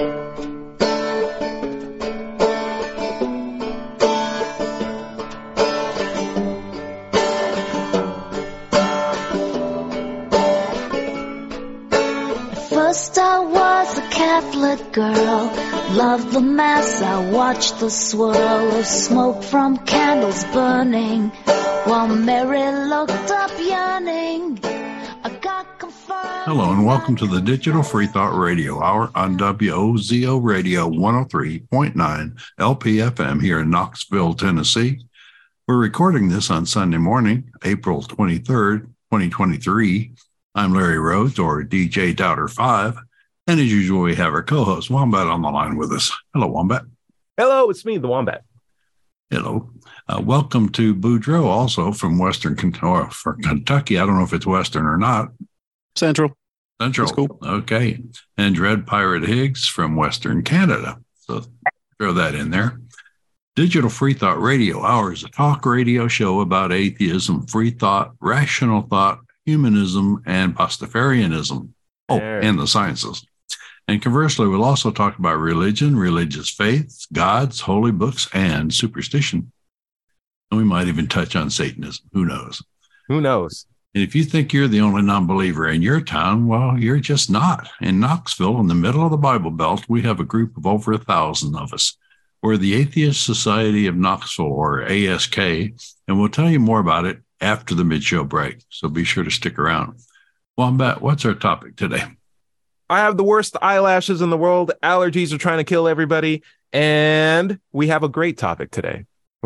First I was a Catholic girl, loved the mass, I watched the swirl of smoke from candles burning, while Mary looked up yearning. I got confirmed. Hello and welcome to the Digital Free Thought Radio Hour on WOZO Radio 103.9 LPFM here in Knoxville, Tennessee. We're recording this on Sunday morning, April 23rd, 2023. I'm Larry Rhodes, or DJ Doubter 5, and as usual, we have our co-host Wombat on the line with us. Hello, Wombat. Hello, it's me, the Wombat. Hello. Welcome to Boudreaux, also from Western Kentucky. I don't know if it's Western or not. Central. That's cool. Okay. And Dread Pirate Higgs from Western Canada. So throw that in there. Digital Free Thought Radio Hour is a talk radio show about atheism, free thought, rational thought, humanism, and Pastafarianism. And the sciences. And conversely, we'll also talk about religion, religious faiths, gods, holy books, and superstition. And we might even touch on Satanism. Who knows? Who knows? And if you think you're the only non-believer in your town, well, you're just not. In Knoxville, in the middle of the Bible Belt, we have a group of over 1,000 of us. We're the Atheist Society of Knoxville, or ASK, and we'll tell you more about it after the mid-show break, so be sure to stick around. Wombat, what's our topic today? I have the worst eyelashes in the world. Allergies are trying to kill everybody, and we have a great topic today.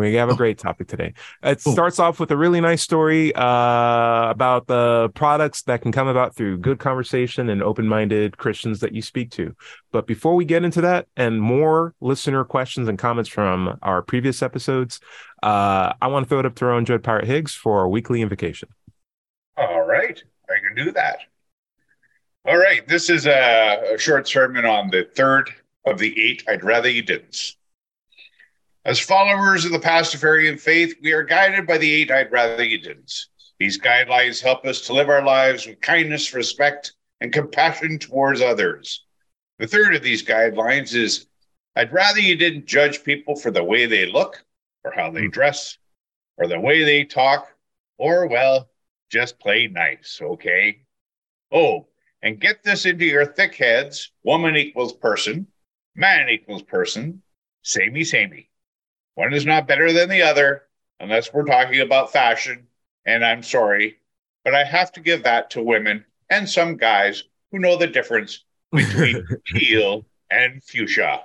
It starts off with a really nice story about the products that can come about through good conversation and open-minded Christians that you speak to. But before we get into that and more listener questions and comments from our previous episodes, I want to throw it up to our own Dread Pirate Higgs for our weekly invocation. All right, I can do that. All right, this is a short sermon on the third of the 8 I'd rather you didn't. As followers of the Pastafarian faith, we are guided by the 8 I'd rather you didn't. These guidelines help us to live our lives with kindness, respect, and compassion towards others. The third of these guidelines is, I'd rather you didn't judge people for the way they look, or how they dress, or the way they talk, or, well, just play nice, okay? Oh, and get this into your thick heads: woman equals person, man equals person, samey. One is not better than the other, unless we're talking about fashion, and I'm sorry, but I have to give that to women and some guys who know the difference between teal and fuchsia.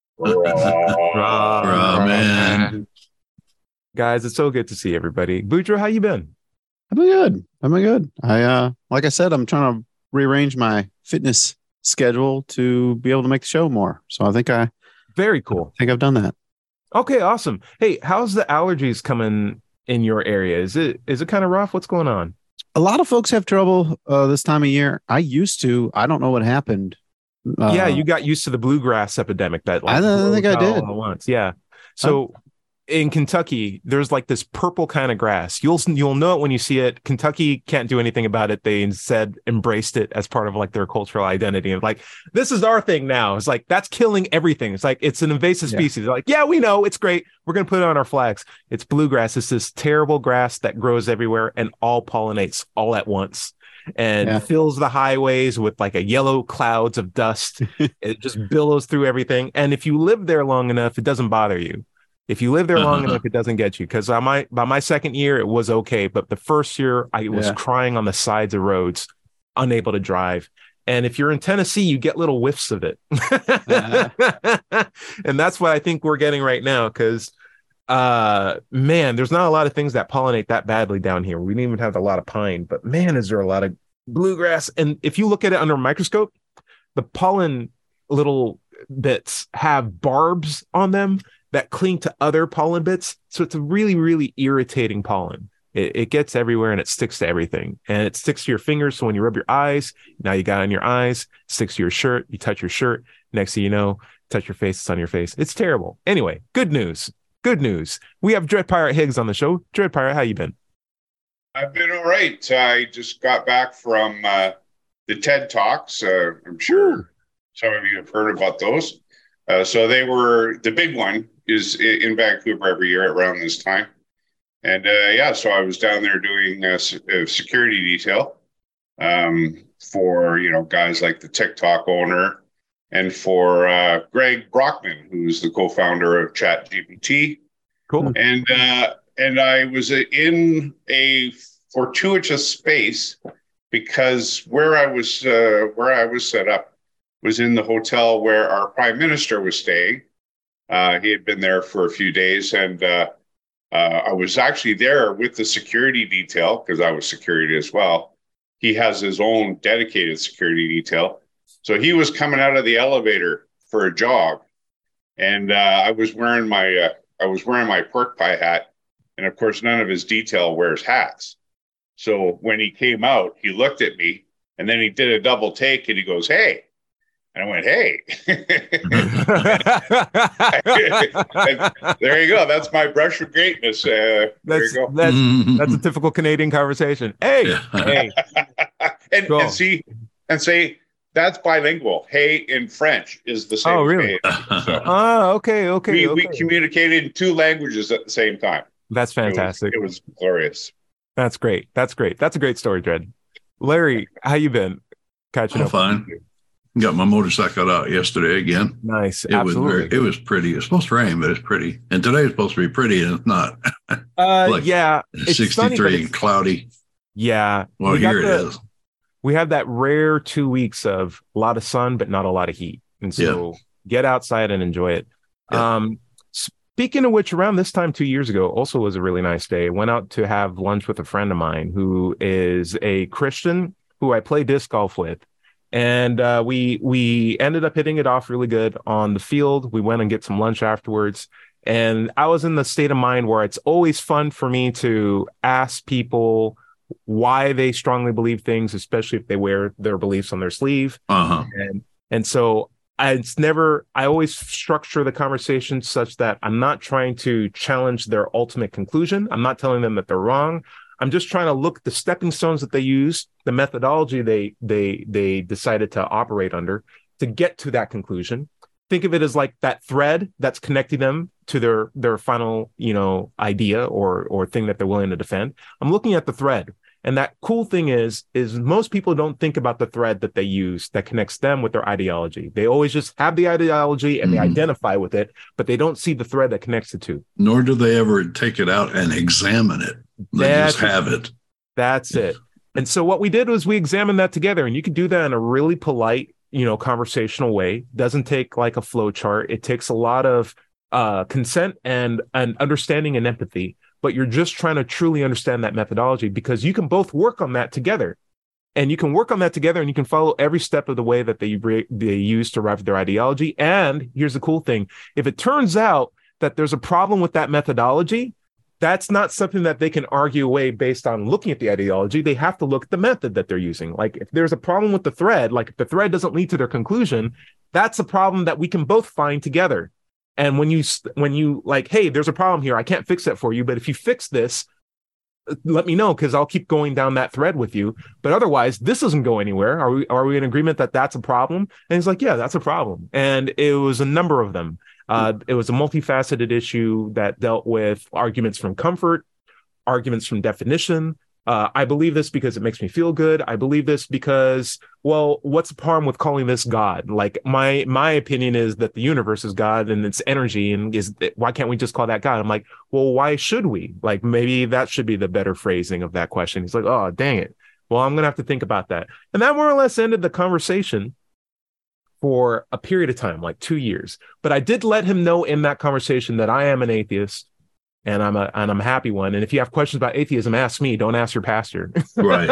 Man. Guys, it's so good to see everybody. Boudreaux, how you been? I've been good. Like I said, I'm trying to rearrange my fitness schedule to be able to make the show more. So I think very cool. I think I've done that. Okay, awesome. Hey, how's the allergies coming in your area? Is it kind of rough? What's going on? A lot of folks have trouble this time of year. I used to. I don't know what happened. Yeah, you got used to the bluegrass epidemic that I think I did once. Yeah. So in Kentucky, there's like this purple kind of grass. You'll know it when you see it. Kentucky can't do anything about it. They instead embraced it as part of like their cultural identity. And like, this is our thing now. It's like, that's killing everything. It's like, it's an invasive species. They're like, yeah, we know, it's great. We're going to put it on our flags. It's bluegrass. It's this terrible grass that grows everywhere and all pollinates all at once and fills the highways with like a yellow clouds of dust. It just billows through everything. And if you live there long enough, it doesn't bother you. If you live there long enough, it doesn't get you. Because by my second year, it was okay. But the first year, I was crying on the sides of roads, unable to drive. And if you're in Tennessee, you get little whiffs of it. And that's what I think we're getting right now. Because, man, there's not a lot of things that pollinate that badly down here. We didn't even have a lot of pine. But, man, is there a lot of bluegrass. And if you look at it under a microscope, the pollen little bits have barbs on them that cling to other pollen bits. So it's a really, really irritating pollen. It gets everywhere and it sticks to everything. And it sticks to your fingers. So when you rub your eyes, now you got it on your eyes, sticks to your shirt, you touch your shirt. Next thing you know, touch your face, it's on your face. It's terrible. Anyway, good news. We have Dread Pirate Higgs on the show. Dread Pirate, how you been? I've been all right. I just got back from the TED Talks. I'm sure some of you have heard about those. So they were, the big one is in Vancouver every year around this time. And so I was down there doing a security detail for, guys like the TikTok owner, and for Greg Brockman, who's the co-founder of ChatGPT. Cool. And I was in a fortuitous space because where I was set up was in the hotel where our prime minister was staying. He had been there for a few days, and I was actually there with the security detail because I was security as well. He has his own dedicated security detail. So he was coming out of the elevator for a jog, and I was wearing my pork pie hat, and of course, none of his detail wears hats. So when he came out, he looked at me, and then he did a double take, and he goes, "Hey." And I went, "Hey." There you go. That's my brush with greatness. There you go. That's a typical Canadian conversation. Hey, hey. and say that's bilingual. Hey in French is the same. Oh, really? So okay. We communicated in two languages at the same time. That's fantastic. It was glorious. That's great. That's a great story, Dred. Larry, how you been? Catching up? Fine. Got my motorcycle out yesterday again. Nice. It was pretty. It's supposed to rain, but it's pretty. And today it's supposed to be pretty, and it's not. It's 63 sunny, and cloudy. Yeah. Well, here it is. We have that rare 2 weeks of a lot of sun, but not a lot of heat. And so get outside and enjoy it. Yeah. Speaking of which, around this time 2 years ago also was a really nice day. Went out to have lunch with a friend of mine who is a Christian who I play disc golf with. And we ended up hitting it off really good on the field. We went and get some lunch afterwards. And I was in the state of mind where it's always fun for me to ask people why they strongly believe things, especially if they wear their beliefs on their sleeve. Uh-huh. And so I always structure the conversation such that I'm not trying to challenge their ultimate conclusion. I'm not telling them that they're wrong. I'm just trying to look at the stepping stones that they use, the methodology they decided to operate under to get to that conclusion. Think of it as like that thread that's connecting them to their final, idea or thing that they're willing to defend. I'm looking at the thread. And that cool thing is most people don't think about the thread that they use that connects them with their ideology. They always just have the ideology and they identify with it, but they don't see the thread that connects the two. Nor do they ever take it out and examine it. They just have it. That's it. And so what we did was we examined that together, and you can do that in a really polite, conversational way. Doesn't take like a flow chart. It takes a lot of consent and understanding and empathy. But you're just trying to truly understand that methodology because you can both work on that together. And you can work on that together and you can follow every step of the way that they use to arrive at their ideology. And here's the cool thing. If it turns out that there's a problem with that methodology, that's not something that they can argue away based on looking at the ideology. They have to look at the method that they're using. Like if there's a problem with the thread, like if the thread doesn't lead to their conclusion, that's a problem that we can both find together. And when you like, hey, there's a problem here, I can't fix that for you, but if you fix this, let me know because I'll keep going down that thread with you. But otherwise, this doesn't go anywhere. Are we in agreement that that's a problem? And he's like, yeah, that's a problem. And it was a number of them. It was a multifaceted issue that dealt with arguments from comfort, arguments from definition. I believe this because it makes me feel good. I believe this because, well, what's the harm with calling this God? Like my opinion is that the universe is God and it's energy, and why can't we just call that God? I'm like, well, why should we? Like maybe that should be the better phrasing of that question. He's like, oh, dang it. Well, I'm gonna have to think about that. And that more or less ended the conversation for a period of time, like 2 years. But I did let him know in that conversation that I am an atheist. And I'm a happy one. And if you have questions about atheism, ask me. Don't ask your pastor. Right.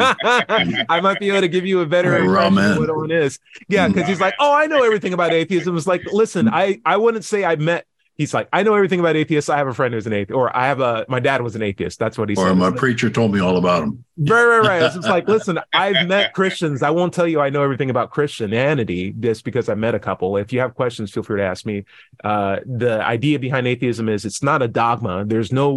I might be able to give you a better impression of what one is. Yeah, because he's like, oh, I know everything about atheism. It's like, listen, I wouldn't say I met. He's like, I know everything about atheists. I have a friend who's an atheist, or my dad was an atheist. That's what he said. Or my preacher told me all about him. Right. It's just like, listen, I've met Christians. I won't tell you I know everything about Christianity just because I met a couple. If you have questions, feel free to ask me. The idea behind atheism is it's not a dogma. There's no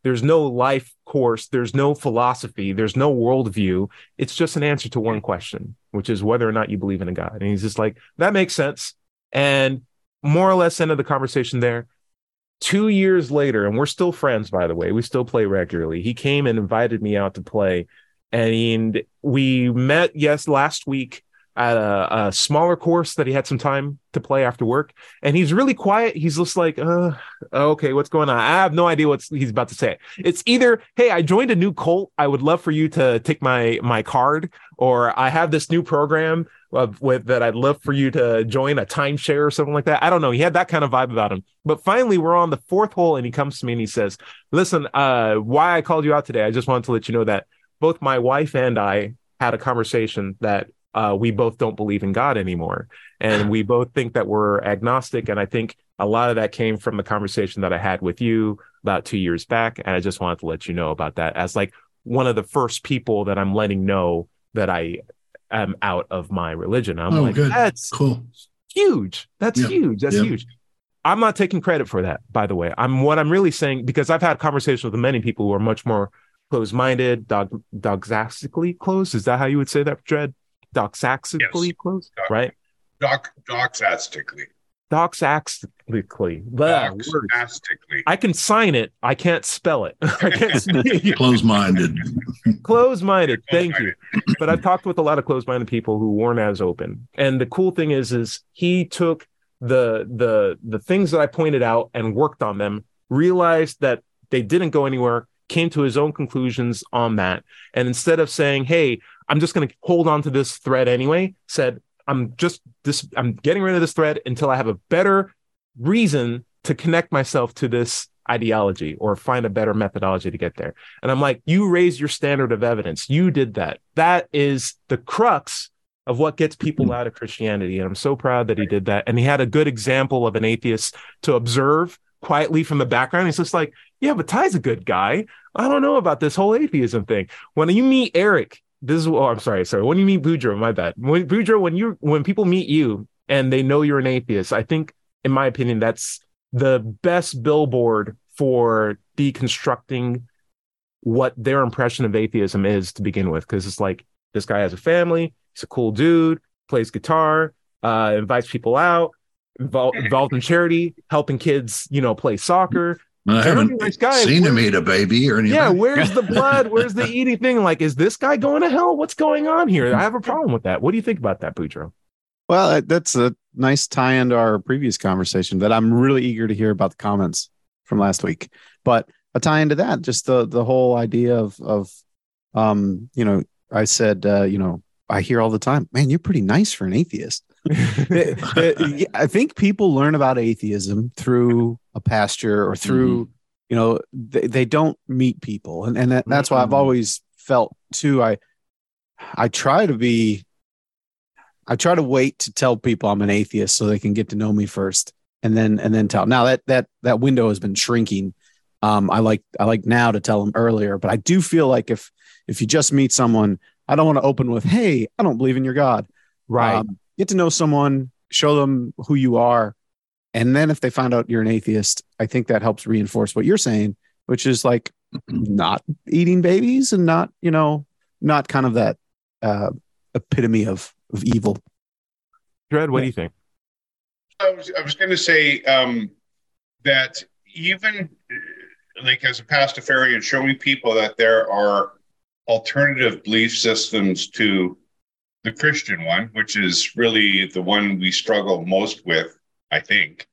There's no life course. There's no philosophy. There's no worldview. It's just an answer to one question, which is whether or not you believe in a God. And he's just like, that makes sense. And more or less ended the conversation there. 2 years later, and we're still friends, by the way, we still play regularly. He came and invited me out to play. And we met, last week at a smaller course that he had some time to play after work. And he's really quiet. He's just like, okay, what's going on? I have no idea what he's about to say. It's either, hey, I joined a new cult. I would love for you to take my card, or I have this new program that I'd love for you to join, a timeshare or something like that. I don't know. He had that kind of vibe about him. But finally, we're on the fourth hole, and he comes to me and he says, listen, why I called you out today, I just wanted to let you know that both my wife and I had a conversation that we both don't believe in God anymore. And we both think that we're agnostic. And I think a lot of that came from the conversation that I had with you about 2 years back. And I just wanted to let you know about that as like one of the first people that I'm letting know that I am out of my religion. I'm like, good. That's cool. Huge. That's huge. That's huge. I'm not taking credit for that, by the way. What I'm really saying, because I've had conversations with many people who are much more closed-minded, doxastically closed. Is that how you would say that, Dred? Doxastically closed, right? Doxastically. Doxastically. Doxastically. I can sign it. I can't spell it. I can't speak. Closed-minded. Closed-minded. Thank you. But I've talked with a lot of closed-minded people who weren't as open. And the cool thing is he took the things that I pointed out and worked on them, realized that they didn't go anywhere, came to his own conclusions on that. And instead of saying, hey, I'm just going to hold on to this thread anyway, said, I'm getting rid of this thread until I have a better reason to connect myself to this ideology or find a better methodology to get there. And I'm like, you raised your standard of evidence. You did that. That is the crux of what gets people out of Christianity. And I'm so proud that he did that. And he had a good example of an atheist to observe quietly from the background. He's just like, yeah, but Ty's a good guy. I don't know about this whole atheism thing. When you meet Eric, I'm sorry. When you meet Boudreaux, my bad. When people meet you and they know you're an atheist, I think, in my opinion, that's the best billboard for deconstructing what their impression of atheism is to begin with. Because it's like, this guy has a family, he's a cool dude, plays guitar, invites people out, involved in charity, helping kids, play soccer. I haven't seen him eat a baby or anything. Yeah, where's the blood? Where's the eating thing? Like, is this guy going to hell? What's going on here? I have a problem with that. What do you think about that, Boudreaux? Well, that's a nice tie into our previous conversation that I'm really eager to hear about the comments from last week. But a tie into that, just the whole idea of I said, I hear all the time, man, you're pretty nice for an atheist. I think people learn about atheism through a pasture or through, they don't meet people. And that's why I've always felt too, I try to wait to tell people I'm an atheist so they can get to know me first and then tell. Now that window has been shrinking. I like now to tell them earlier, but I do feel like if you just meet someone, I don't want to open with, hey, I don't believe in your God. Right. Get to know someone, show them who you are. And then if they find out you're an atheist, I think that helps reinforce what you're saying, which is like not eating babies and not kind of that epitome of evil. Dred, what do you think? I was going to say that even like as a pastafarian, showing people that there are alternative belief systems to the Christian one, which is really the one we struggle most with, I think,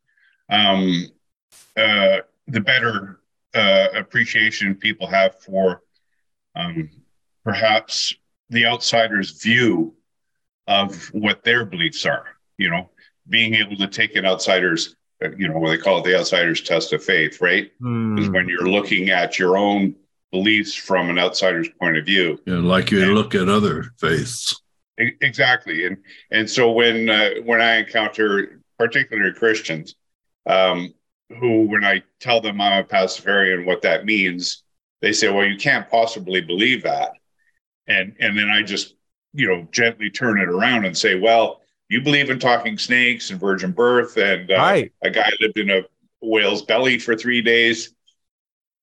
the better appreciation people have for perhaps the outsider's view of what their beliefs are, being able to take an outsider's, what they call it, the outsider's test of faith, right? Is when you're looking at your own beliefs from an outsider's point of view. Yeah, like you look at other faiths. Exactly. And so when I encounter particularly Christians who, when I tell them I'm a pastafarian, what that means, they say, well, you can't possibly believe that. And then I just, gently turn it around and say, well, you believe in talking snakes and virgin birth and a guy lived in a whale's belly for 3 days.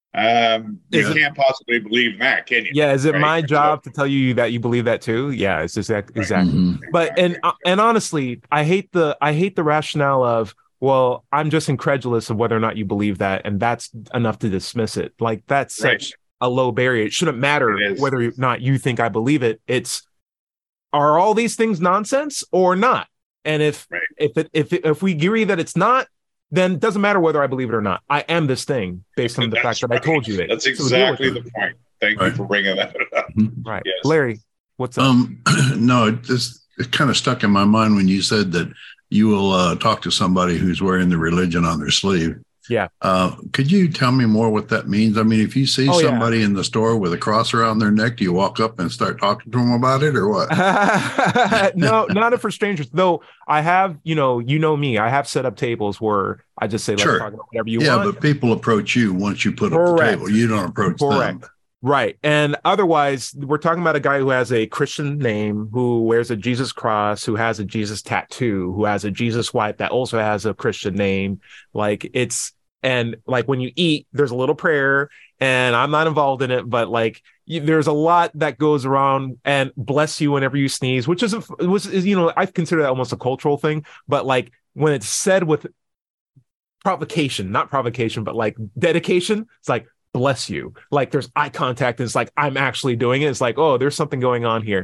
You Is it- can't possibly believe that, can you? Yeah, is it Right? my job So- to tell you that you believe that too? Yeah, it's exactly. Mhm. But and honestly, I hate the rationale of, well, I'm just incredulous of whether or not you believe that, and that's enough to dismiss it. Like that's Right. such a low barrier. It shouldn't matter It is. whether or not you think I believe it. It's, are all these things nonsense or not? And if Right. if we agree that it's not, then it doesn't matter whether I believe it or not. I am this thing based on the That's fact that I told you it. That's So deal with exactly it. the point. Thank you Right. for bringing that up. Right. Yes. Larry, what's up? No, it kind of stuck in my mind when you said that you will talk to somebody who's wearing the religion on their sleeve. Yeah. Could you tell me more what that means? I mean, if you see Oh, yeah. somebody in the store with a cross around their neck, do you walk up and start talking to them about it or what? No, not for strangers. Though I have, you know me. I have set up tables where I just say, let's Sure. talk about whatever you Yeah, want. but people approach you once you put up the Correct. table. You don't approach Correct. them. Right. And otherwise, we're talking about a guy who has a Christian name, who wears a Jesus cross, who has a Jesus tattoo, who has a Jesus wife that also has a Christian name. Like it's, and like when you eat, there's a little prayer, and I'm not involved in it, but like there's a lot that goes around, and bless you whenever you sneeze, which is I consider that almost a cultural thing. But like when it's said with provocation, not provocation, but like dedication, it's like, bless you. Like there's eye contact, and it's like, I'm actually doing it. It's like, oh, there's something going on here.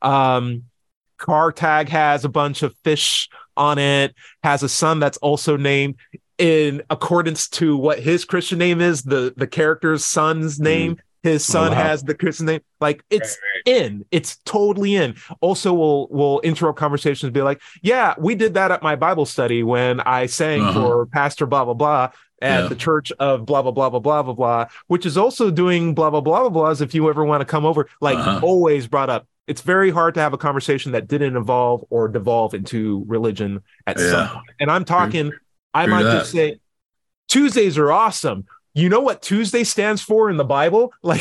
Car tag has a bunch of fish on it, has a son that's also named in accordance to what his Christian name is, the character's son's name. His son has the Christian name. Like it's it's totally in. Also, we'll interrupt conversations and be like, yeah, we did that at my Bible study when I sang for Pastor blah blah blah at the church of blah blah blah blah blah blah blah, which is also doing blah blah blah blah blahs if you ever want to come over. Like always brought up. It's very hard to have a conversation that didn't evolve or devolve into religion at some point. And I'm talking, I might just say Tuesdays are awesome. You know what Tuesday stands for in the Bible? Like,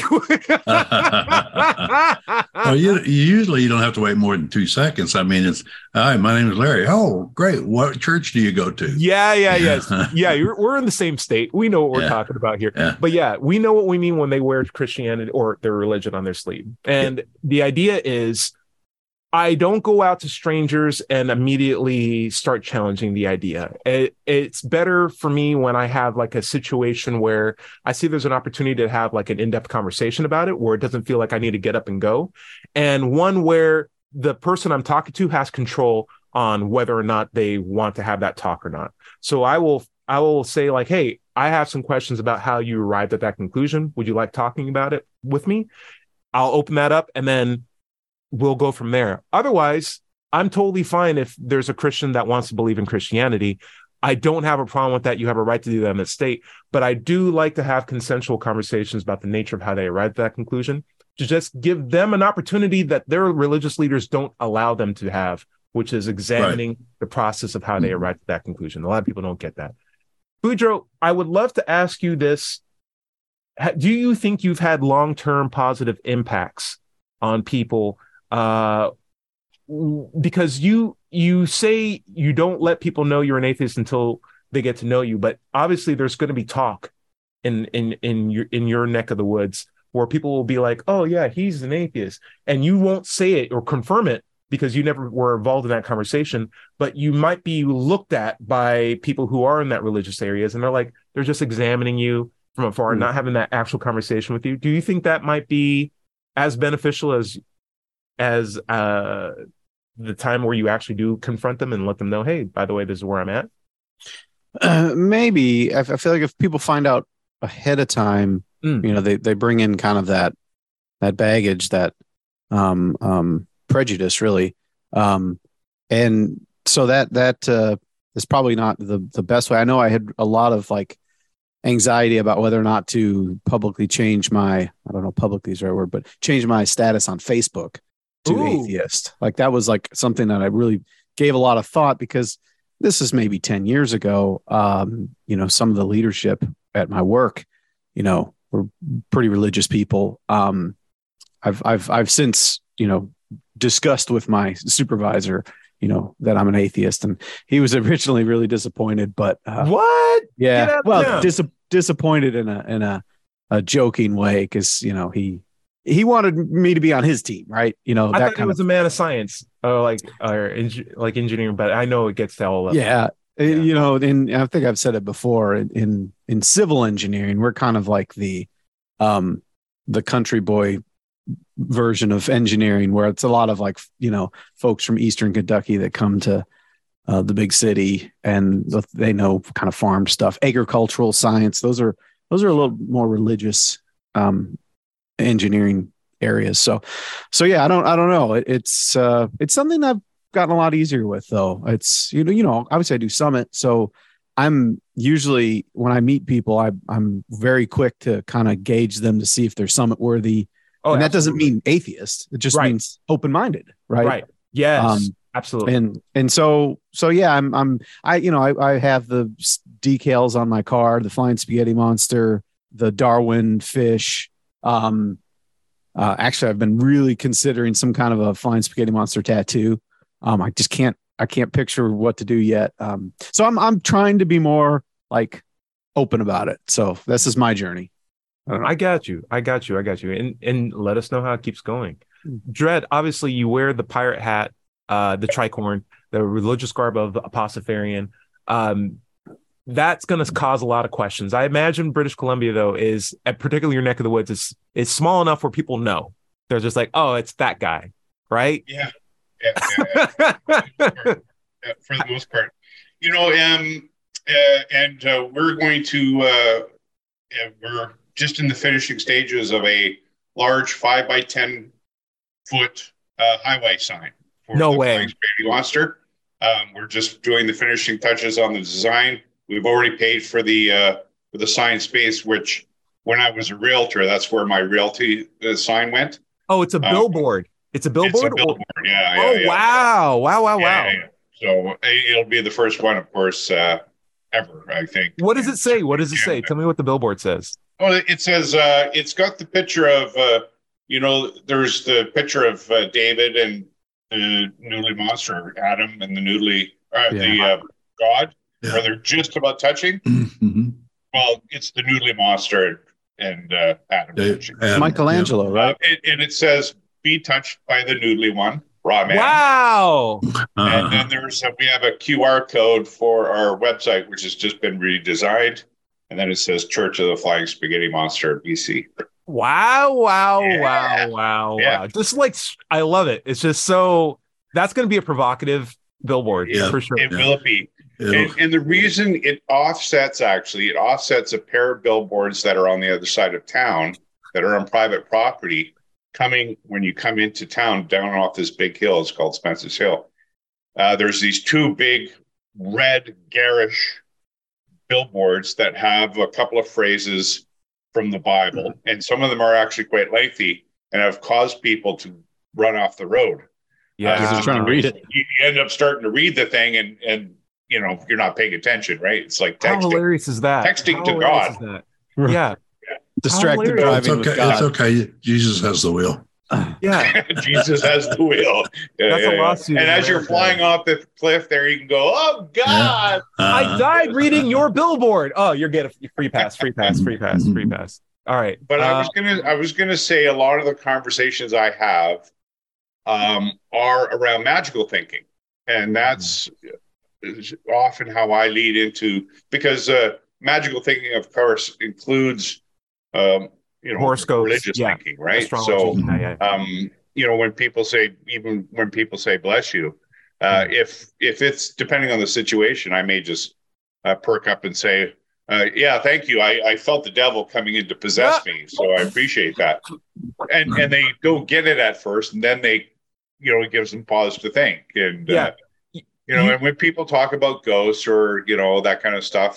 well, you don't have to wait more than 2 seconds. I mean, it's, hi, my name is Larry. Oh, great. What church do you go to? Yes. We're in the same state. We know what we're talking about here. But yeah, we know what we mean when they wear Christianity or their religion on their sleeve. And the idea is, I don't go out to strangers and immediately start challenging the idea. It's better for me when I have like a situation where I see there's an opportunity to have like an in-depth conversation about it, where it doesn't feel like I need to get up and go. And one where the person I'm talking to has control on whether or not they want to have that talk or not. So I will say like, hey, I have some questions about how you arrived at that conclusion. Would you like talking about it with me? I'll open that up, and then we'll go from there. Otherwise, I'm totally fine if there's a Christian that wants to believe in Christianity. I don't have a problem with that. You have a right to do that in the state. But I do like to have consensual conversations about the nature of how they arrived at that conclusion, to just give them an opportunity that their religious leaders don't allow them to have, which is examining the process of how they arrived at that conclusion. A lot of people don't get that. Boudreaux, I would love to ask you this. Do you think you've had long-term positive impacts on people? Because you say you don't let people know you're an atheist until they get to know you, but obviously there's going to be talk in your neck of the woods where people will be like, oh yeah, he's an atheist, and you won't say it or confirm it because you never were involved in that conversation, but you might be looked at by people who are in that religious areas, and they're just examining you from afar and not having that actual conversation with you. Do you think that might be as beneficial as the time where you actually do confront them and let them know, hey, by the way, this is where I'm at? Maybe. I feel like if people find out ahead of time, they bring in kind of that baggage, that prejudice, really, and so that is probably not the best way. I know I had a lot of like anxiety about whether or not to publicly change my, I don't know, publicly is the right word, but change my status on Facebook to atheist. Like that was like something that I really gave a lot of thought, because this is maybe 10 years ago. Some of the leadership at my work, were pretty religious people. I've since, discussed with my supervisor, that I'm an atheist, and he was originally really disappointed, but what? Yeah. Well, disappointed in a a joking way because he wanted me to be on his team, right? I thought he was a man of science, like engineering, but I know it gets to all of yeah. And I think I've said it before in civil engineering, we're kind of like the country boy version of engineering, where it's a lot of like, folks from Eastern Kentucky that come to the big city and they know kind of farm stuff, agricultural science. Those are a little more religious engineering areas. So yeah, I don't know. It's something I've gotten a lot easier with, though. It's obviously I do Summit, so I'm usually, when I meet people, I'm very quick to kind of gauge them to see if they're Summit worthy. And that doesn't mean atheist. It just means open-minded, right? Right. Yes. Absolutely. And so yeah, I have the decals on my car, the Flying Spaghetti Monster, the Darwin fish. Actually, I've been really considering some kind of a Flying Spaghetti Monster tattoo. I just can't picture what to do yet. So I'm trying to be more like open about it. So this is my journey. I got you. And let us know how it keeps going. Dread, obviously you wear the pirate hat, the tricorn, the religious garb of the Apostafarian. That's going to cause a lot of questions. I imagine British Columbia, though, is, particularly your neck of the woods, is small enough where people know. They're just like, oh, it's that guy, right? Yeah. For the most part. We're going to, we're just in the finishing stages of a large 5 by 10 foot highway sign. No way. Flying Spaghetti Monster. We're just doing the finishing touches on the design. We've already paid for the sign space, which when I was a realtor, that's where my realty sign went. Oh, it's a billboard. It's a billboard? It's a billboard, yeah. Oh, wow. Wow. Yeah. So it'll be the first one, of course, ever, I think. What does it say? Tell me what the billboard says. Oh, it says, it's got the picture of, there's the picture of David and the noodly monster, Adam and the noodly, the god, where they're just about touching. Mm-hmm. Well, it's the noodly monster and Adam. Michelangelo, right? And it says, be touched by the noodly one, raw man. Wow. And then we have a QR code for our website, which has just been redesigned. And then it says Church of the Flying Spaghetti Monster, BC. Wow. Just like, I love it. It's just so, that's going to be a provocative billboard for sure. It will be. And the reason it offsets a pair of billboards that are on the other side of town that are on private property when you come into town down off this big hill. It's called Spence's Hill. There's these two big red garish billboards that have a couple of phrases from the Bible, and some of them are actually quite lengthy and have caused people to run off the road. Yeah, just trying to read it. You end up starting to read the thing, and you're not paying attention, right? It's like texting. How hilarious is that? Texting to God. Yeah. Distracted driving. It's okay. Jesus has the wheel. Yeah. Jesus has the wheel. That's a lawsuit. And as you're flying off the cliff there, you can go, oh, God. I died reading your billboard. Oh, you're getting a free pass. All right. But I was gonna say a lot of the conversations I have are around magical thinking. And that's often how I lead into, because magical thinking, of course, includes horoscopes, religious thinking, right? Astrology. So, when people say bless you, if it's depending on the situation, I may just perk up and say, thank you. I felt the devil coming in to possess me. So I appreciate that. And they don't get it at first. And then it gives them pause to think. And, and when people talk about ghosts or, that kind of stuff,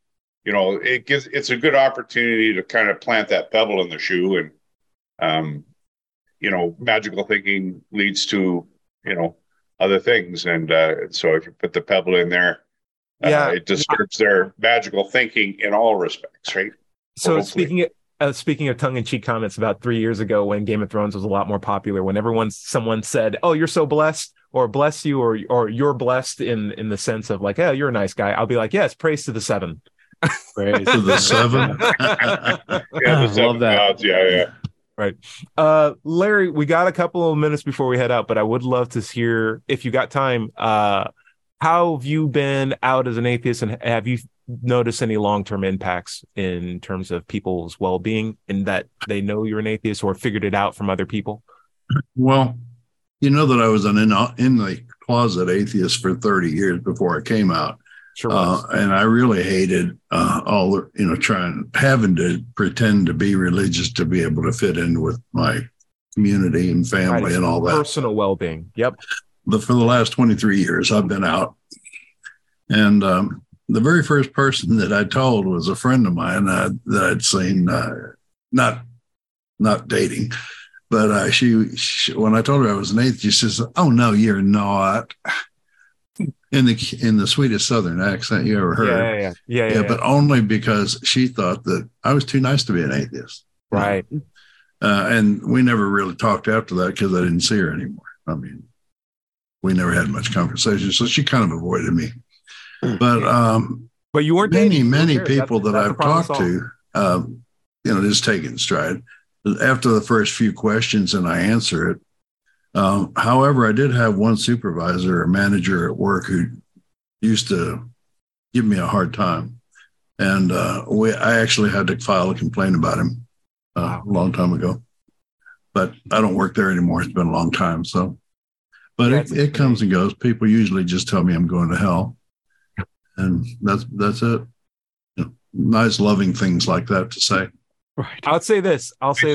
it's a good opportunity to kind of plant that pebble in the shoe. And, magical thinking leads to, other things. And so if you put the pebble in there, it disturbs their magical thinking in all respects, right? So speaking of tongue-in-cheek comments about 3 years ago when Game of Thrones was a lot more popular, when someone said, oh, you're so blessed, or bless you, or you're blessed in the sense of like, oh, you're a nice guy, I'll be like, yes, praise to the seven. Praise To the seven. Yeah, the seven Love that. gods. Yeah. Right. Larry, we got a couple of minutes before we head out, but I would love to hear, if you got time, how have you been out as an atheist, and have you noticed any long-term impacts in terms of people's well-being, in that they know you're an atheist or figured it out from other people? Well, you know that I was in the closet atheist for 30 years before I came out. Sure was. And I really hated all the, having to pretend to be religious to be able to fit in with my community and family Right. and all that. Personal well-being. Yep. But for the last 23 years, I've been out. And the very first person that I told was a friend of mine that I'd seen, not dating, but she when I told her I was an atheist, she says, "Oh no, you're not." In the sweetest Southern accent you ever heard. Yeah. But only because she thought that I was too nice to be an atheist. Right. And we never really talked after that because I didn't see her anymore. I mean, we never had much conversation, so she kind of avoided me. But you weren't many people that I've talked to, just take it in stride. After the first few questions and I answer it. However, I did have one supervisor or manager at work who used to give me a hard time. And I actually had to file a complaint about him a long time ago. But I don't work there anymore. It's been a long time. So, but it comes and goes. People usually just tell me I'm going to hell. And that's it. Nice, loving things like that to say. Right. I'll say this.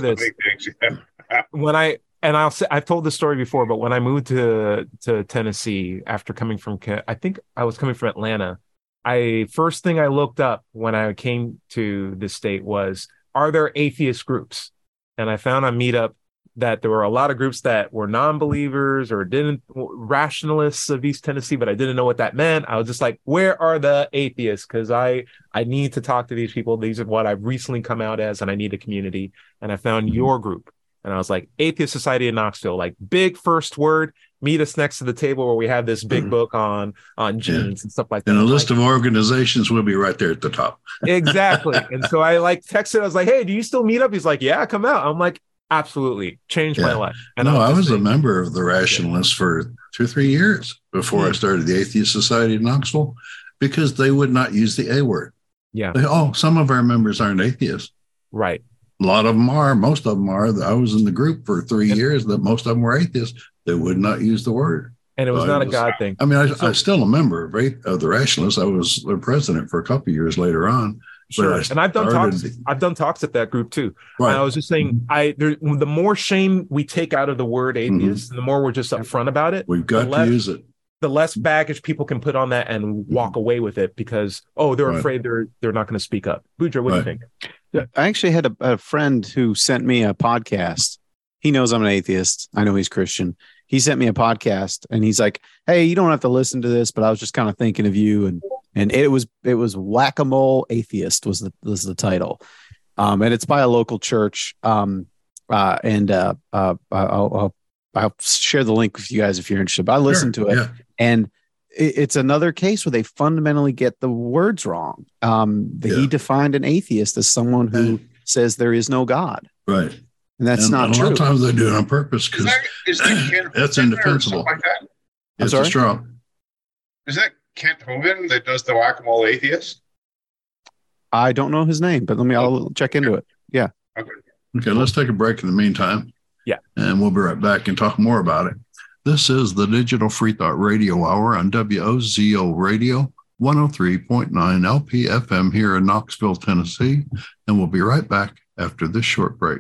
I've told this story before, but when I moved to Tennessee after coming from, I think I was coming from Atlanta, first thing I looked up when I came to the state was, are there atheist groups? And I found on Meetup that there were a lot of groups that were non-believers or rationalists of East Tennessee, but I didn't know what that meant. I was just like, where are the atheists? Because I need to talk to these people. These are what I've recently come out as, and I need a community. And I found your group. And I was like, Atheist Society in Knoxville, like big first word, meet us next to the table where we have this big book on genes and stuff like that. And a list of organizations will be right there at the top. Exactly. And so I texted, I was like, hey, do you still meet up? He's like, yeah, come out. I'm like, absolutely. Changed my life. And I was a member of the Rationalists for 2 or 3 years before I started the Atheist Society in Knoxville, because they would not use the A word. Yeah. Some of our members aren't atheists. Right. A lot of them are. Most of them are. I was in the group for 3 years that most of them were atheists. They would not use the word. And it was not a God thing. I mean, I'm still a member of the Rationalists. I was their president for a couple of years later on. Sure. And I've done talks. I've done talks at that group too. Right. And I was just saying, the more shame we take out of the word atheist, the more we're just upfront about it. We've got to use it. The less baggage people can put on that and walk away with it because they're afraid they're not going to speak up. Boudreaux, what do you think? I actually had a friend who sent me a podcast. He knows I'm an atheist. I know he's Christian. He sent me a podcast and he's like, hey, you don't have to listen to this, but I was just kind of thinking of you. And it was Whack-A-Mole Atheist was the title. And it's by a local church. I'll share the link with you guys if you're interested, but I listened to it. Yeah. And it's another case where they fundamentally get the words wrong. He defined an atheist as someone who says there is no God. Right. And that's not true. A lot of times they do it on purpose because that's indefensible. Like that? It's a straw. Is that Kent Hovind that does the Whack-A-Mole Atheist? I don't know his name, but I'll check into it. Yeah. Okay, let's take a break in the meantime. Yeah. And we'll be right back and talk more about it. This is the Digital Free Thought Radio Hour on WOZO Radio, 103.9 LPFM here in Knoxville, Tennessee. And we'll be right back after this short break.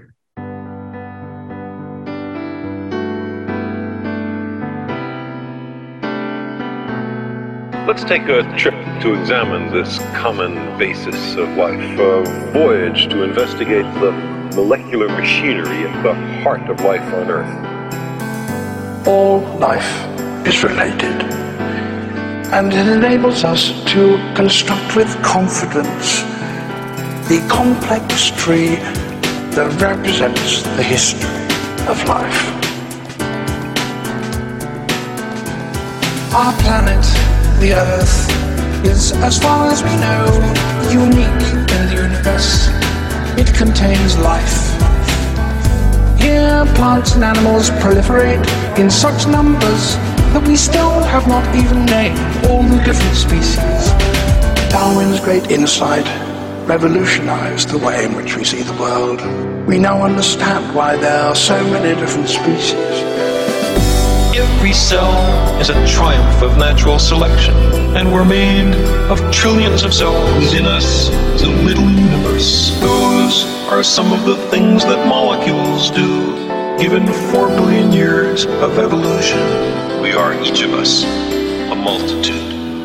Let's take a trip to examine this common basis of life, a voyage to investigate the molecular machinery at the heart of life on Earth. All life is related, and it enables us to construct with confidence the complex tree that represents the history of life. Our planet, the Earth, is, as far as we know, unique in the universe. It contains life. Here, plants and animals proliferate in such numbers that we still have not even named all the different species. Darwin's great insight revolutionized the way in which we see the world. We now understand why there are so many different species. Every cell is a triumph of natural selection, and we're made of trillions of cells. In us is a little universe. Those are some of the things that molecules do. Given 4 billion years of evolution, we are, each of us, a multitude.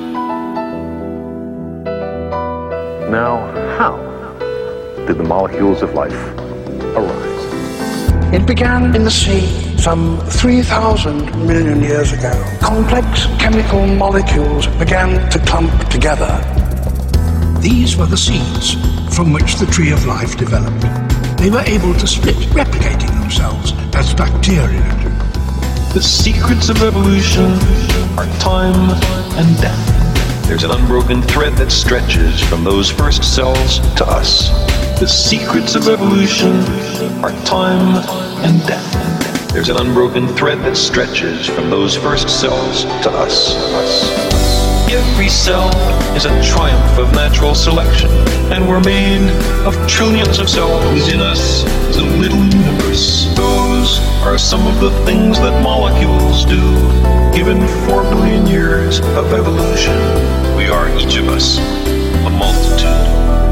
Now, how did the molecules of life arise? It began in the sea some 3,000 million years ago. Complex chemical molecules began to clump together. These were the seeds from which the tree of life developed. They were able to split, replicating themselves as bacteria do. The secrets of evolution are time and death. There's an unbroken thread that stretches from those first cells to us. The secrets of evolution are time and death. There's an unbroken thread that stretches from those first cells to us. Every cell is a triumph of natural selection, and we're made of trillions of cells. In us is a little universe. Those are some of the things that molecules do. Given 4 billion years of evolution, we are, each of us, a multitude.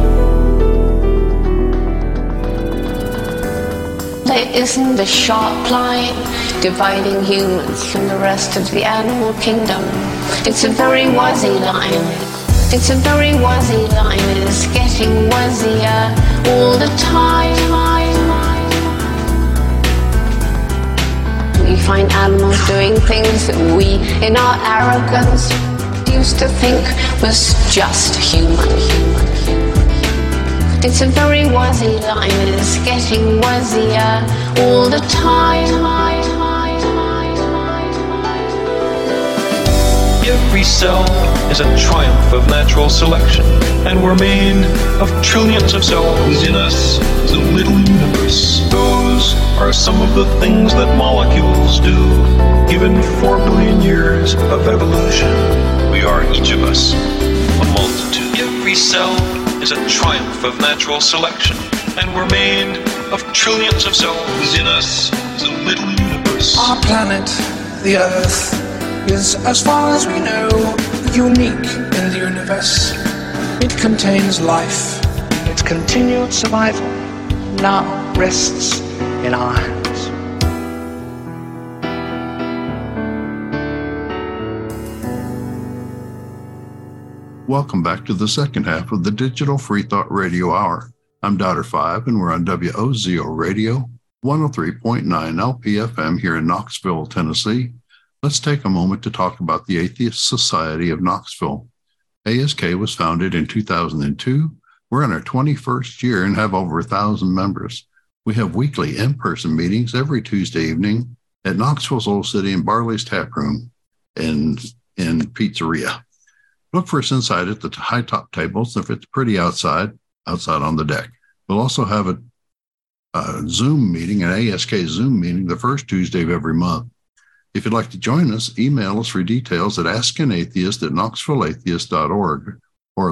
There isn't a sharp line dividing humans from the rest of the animal kingdom. It's a very wuzzy line. It's a very wuzzy line. It's getting wuzzier all the time. We find animals doing things that we, in our arrogance, used to think was just human. It's a very wuzzy line, it's getting wuzzier all the time. Every cell is a triumph of natural selection, and we're made of trillions of cells. In us is a little universe. Those are some of the things that molecules do. Given 4 billion years of evolution, we are, each of us, a multitude. Every cell is a triumph of natural selection, and we're made of trillions of cells. In us is a little universe. Our planet, the Earth, is, as far as we know, unique in the universe. It contains life. Its continued survival now rests in our hands. Welcome back to the second half of the Digital Free Thought Radio Hour. I'm Doubter 5, and we're on WOZO Radio, 103.9 LPFM here in Knoxville, Tennessee. Let's take a moment to talk about the Atheist Society of Knoxville. ASK was founded in 2002. We're in our 21st year and have over 1,000 members. We have weekly in-person meetings every Tuesday evening at Knoxville's Old City and Barley's Tap Room in Pizzeria. Look for us inside at the high top tables. If it's pretty outside on the deck. We'll also have a Zoom meeting, an ASK Zoom meeting, the first Tuesday of every month. If you'd like to join us, email us for details at askanatheist@knoxvilleatheist.org or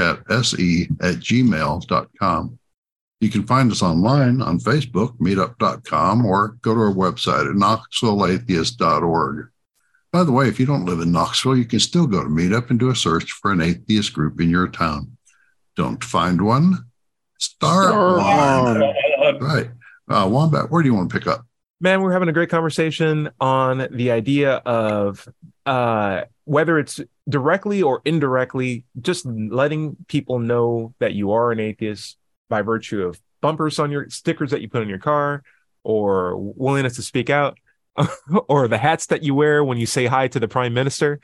letschatse@gmail.com. You can find us online on Facebook, meetup.com, or go to our website at knoxvilleatheist.org. By the way, if you don't live in Knoxville, you can still go to Meetup and do a search for an atheist group in your town. Don't find one? Start one. Right. Wombat, where do you want to pick up? Man, we're having a great conversation on the idea of whether it's directly or indirectly, just letting people know that you are an atheist by virtue of bumpers on your stickers that you put on your car, or willingness to speak out, or the hats that you wear when you say hi to the prime minister.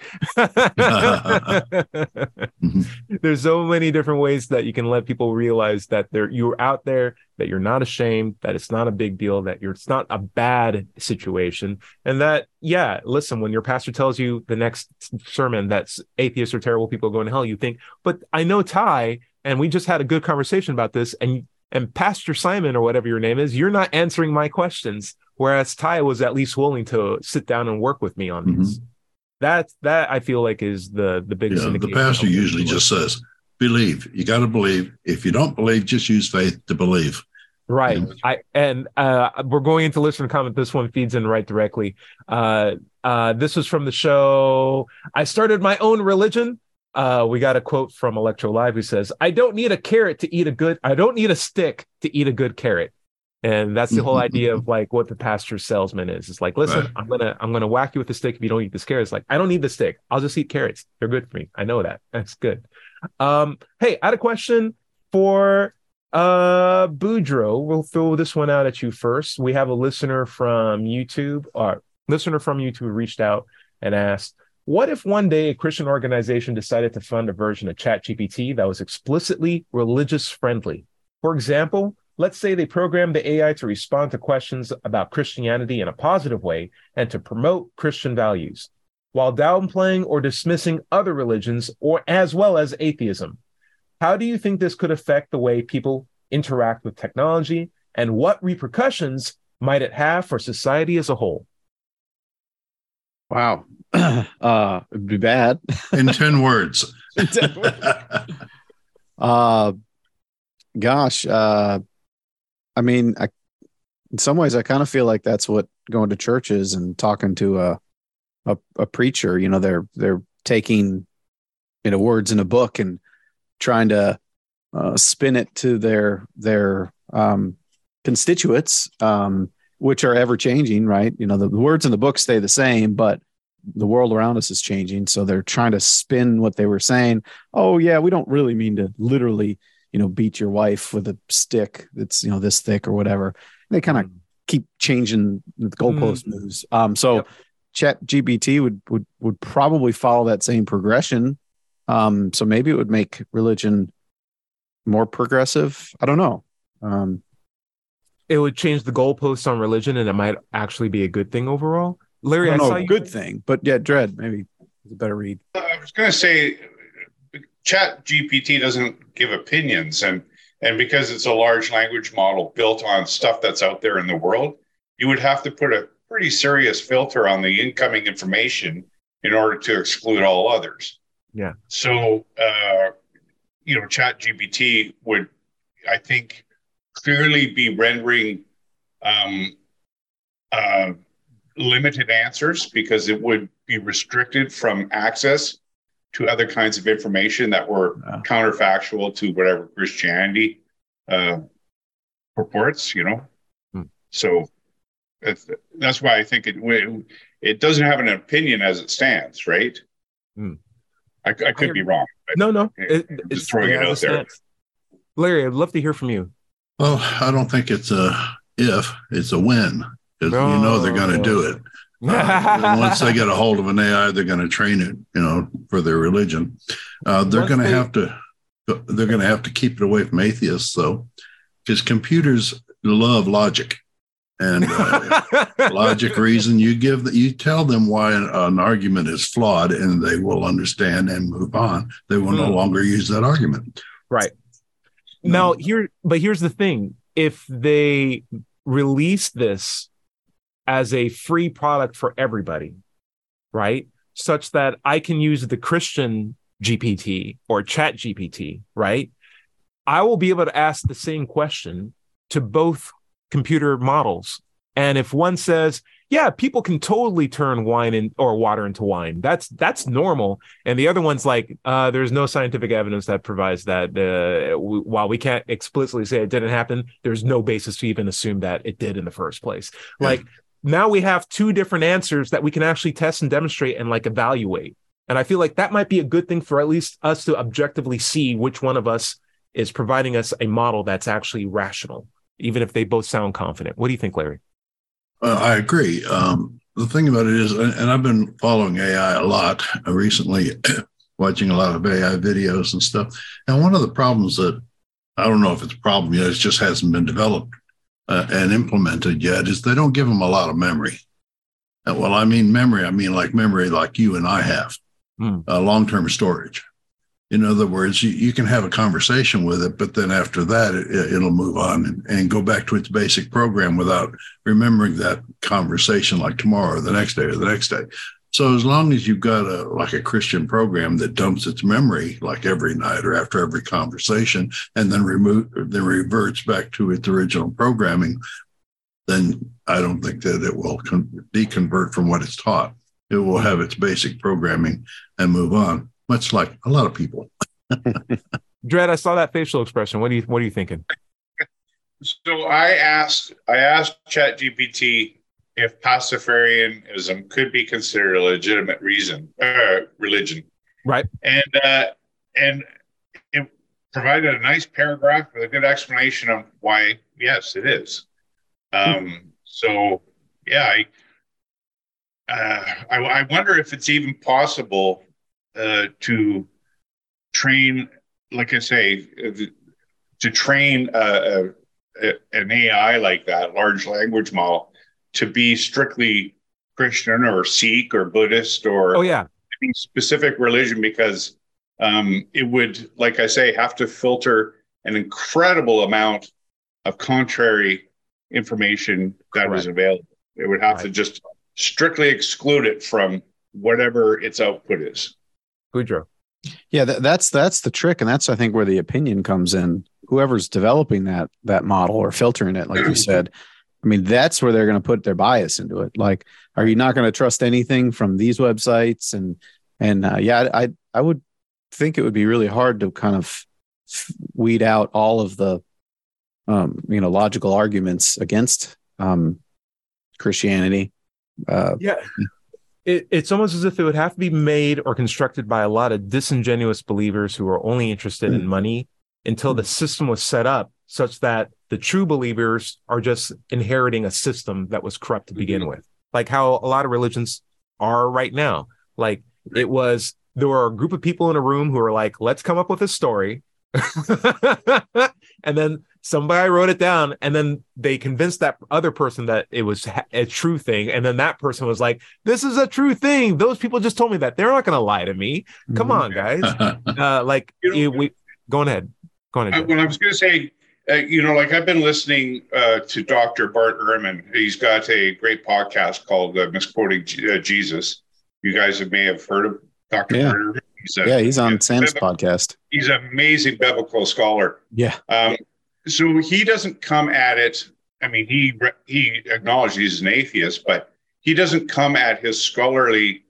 There's so many different ways that you can let people realize that you're out there, that you're not ashamed, that it's not a big deal, that it's not a bad situation. And that, yeah, listen, when your pastor tells you the next sermon that atheists are terrible people going to hell, you think, but I know Ty, and we just had a good conversation about this, and Pastor Simon, or whatever your name is, you're not answering my questions, whereas Ty was at least willing to sit down and work with me on these. That I feel like is the biggest indication. The pastor usually just says, believe. You got to believe. If you don't believe, just use faith to believe. Right. We're going into listener comment. This one feeds in right directly. This was from the show I Started My Own Religion. We got a quote from Electro Live who says, I don't need a stick to eat a good carrot. And that's the whole idea of like what the pastor salesman is. It's like, listen, right. I'm gonna whack you with the stick if you don't eat the carrots. Like, I don't need the stick. I'll just eat carrots. They're good for me. I know that. That's good. Hey, I had a question for Boudreaux. We'll throw this one out at you first. We have a listener from YouTube reached out and asked, what if one day a Christian organization decided to fund a version of ChatGPT that was explicitly religious friendly? For example, let's say they programmed the AI to respond to questions about Christianity in a positive way and to promote Christian values, while downplaying or dismissing other religions or as well as atheism. How do you think this could affect the way people interact with technology, and what repercussions might it have for society as a whole? Wow. It'd be bad. In 10 words. Gosh. I mean, in some ways, I kind of feel like that's what going to church is, and talking to a preacher. You know, they're taking, you know, words in a book and trying to spin it to their constituents, which are ever changing, right? You know, the words in the book stay the same, but the world around us is changing. So they're trying to spin what they were saying. Oh yeah, we don't really mean to literally, you know, beat your wife with a stick that's, you know, this thick or whatever. And they kind of keep changing the goalpost moves. ChatGPT would probably follow that same progression. So maybe it would make religion more progressive. I don't know. It would change the goalposts on religion, and it might actually be a good thing overall. Larry, I saw you. Good thing, but yeah, Dread, maybe it's a better read. I was going to say, ChatGPT doesn't give opinions, and because it's a large language model built on stuff that's out there in the world, you would have to put a pretty serious filter on the incoming information in order to exclude all others. Yeah. So, you know, ChatGPT would, I think, clearly be rendering limited answers, because it would be restricted from access to other kinds of information that were counterfactual to whatever Christianity purports, you know. So that's why I think it doesn't have an opinion as it stands, right? I could be wrong. No. Just throwing it out there. Larry, I'd love to hear from you. Well, I don't think it's a if, it's a when, because you know they're going to do it. Once they get a hold of an AI, they're going to train it, you know, for their religion. They're going to have to keep it away from atheists, though, because computers love logic and logic, reason. You tell them why an argument is flawed, and they will understand and move on. They will no longer use that argument. Right. Now, here's the thing. If they release this as a free product for everybody, right, such that I can use the Christian GPT or Chat GPT, right, I will be able to ask the same question to both computer models. And if one says, yeah, people can totally turn wine or water into wine, that's normal. And the other one's like, there's no scientific evidence that provides that. While we can't explicitly say it didn't happen, there's no basis to even assume that it did in the first place. Like, now we have two different answers that we can actually test and demonstrate and like evaluate. And I feel like that might be a good thing for at least us to objectively see which one of us is providing us a model that's actually rational, even if they both sound confident. What do you think, Larry? I agree. The thing about it is, and I've been following AI a lot recently, watching a lot of AI videos and stuff. And one of the problems that, I don't know if it's a problem yet, it just hasn't been developed and implemented yet, is they don't give them a lot of memory. And well, I mean memory like you and I have, long-term storage. In other words, you can have a conversation with it, but then after that, it'll move on and go back to its basic program without remembering that conversation like tomorrow or the next day or the next day. So as long as you've got a Christian program that dumps its memory like every night or after every conversation and then reverts back to its original programming, then I don't think that it will deconvert from what it's taught. It will have its basic programming and move on, much like a lot of people. Dread, I saw that facial expression. What are you thinking? So I asked ChatGPT if Pastafarianism could be considered a legitimate religion, right? And it provided a nice paragraph with a good explanation of why, yes, it is. So yeah, I wonder if it's even possible to train, like I say, to train an AI like that, large language model, to be strictly Christian or Sikh or Buddhist or any specific religion, because it would, like I say, have to filter an incredible amount of contrary information that is available. It would have to just strictly exclude it from whatever its output is. Boudreaux. Yeah, that's the trick, and that's, I think, where the opinion comes in. Whoever's developing that model or filtering it, like you said, I mean, that's where they're going to put their bias into it. Like, are you not going to trust anything from these websites? And I would think it would be really hard to kind of weed out all of the logical arguments against Christianity. It's almost as if it would have to be made or constructed by a lot of disingenuous believers who are only interested in money until the system was set up such that the true believers are just inheriting a system that was corrupt to begin with, like how a lot of religions are right now. Like there were a group of people in a room who were like, let's come up with a story. And then somebody wrote it down, and then they convinced that other person that it was a true thing. And then that person was like, this is a true thing. Those people just told me that. They're not going to lie to me. Come on, guys. Go ahead. Well, I was going to say, like I've been listening to Dr. Bart Ehrman. He's got a great podcast called Misquoting Jesus. You guys may have heard of Dr. Bart Ehrman. He's on Sam's podcast. He's an amazing biblical scholar. Yeah. So he doesn't come at it. I mean, he acknowledges he's an atheist, but he doesn't come at his scholarly